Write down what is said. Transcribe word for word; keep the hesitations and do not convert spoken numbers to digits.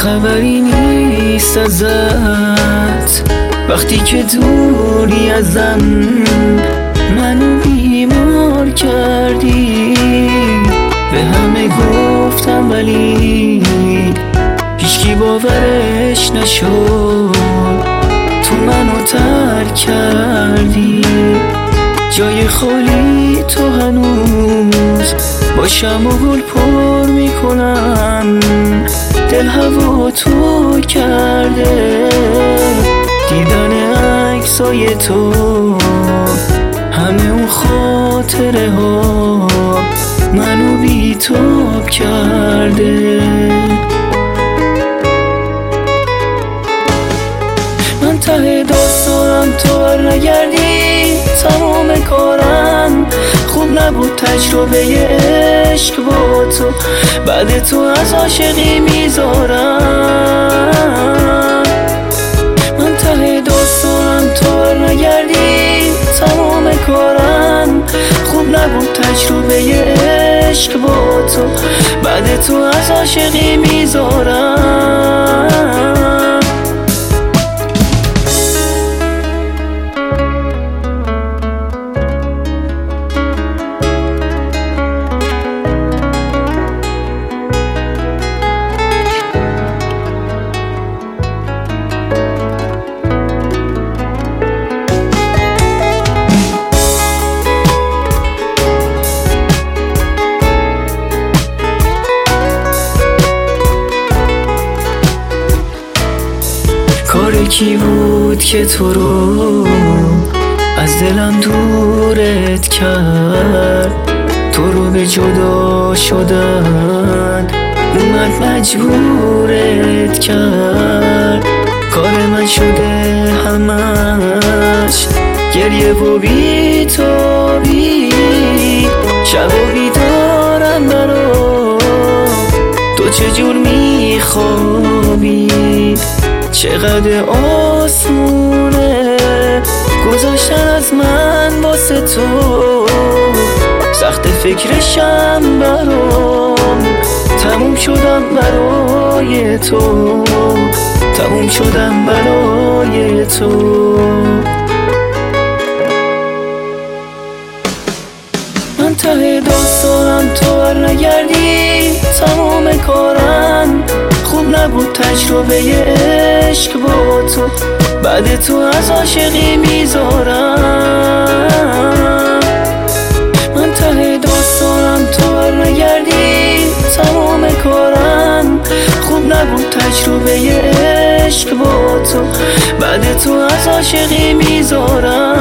خبری نیست ازت وقتی که دوری ازم، منو بیمار کردی. به همه گفتم ولی هیچکی باورش نشد، تو منو ترک کردی. جای خالی تو هنوز باشم و گل پر میکنم، دل هوا تو کرده. دیدن عکسای تو، همه اون خاطره ها منو بی‌تاب کرده. من ته داستانم تو برنگردی، تمام کارم خوب نبود. تجربه عشق با تو بعد تو از عاشقی میذارم. من ته داستانم تو برنگردی، تمام کارم خوب نبود. تجربه عشق با تو بعد تو از عاشقی میذارم. کار کی بود که تو رو از دلم دورت کرد؟ تو رو به جدا شدن اومد مجبورت کرد. کار من شده همش گریه و بی‌تابی، شب و بیدارم برا تو چجور میخوابی. چقدر آسونه گذاشتن از من واسه تو، سخت فکرشم برام. تموم شدم برای تو، تموم شدم برای تو. من ته داستانم تو برنگردی، تمام کارم خوب نبود. تجربه عشق با تو بعد تو از عاشقی میذارم. من ته داستانم تو برنگردی، تمام کارم خوب نبود. تجربه عشق با تو بعد تو از عاشقی میذارم.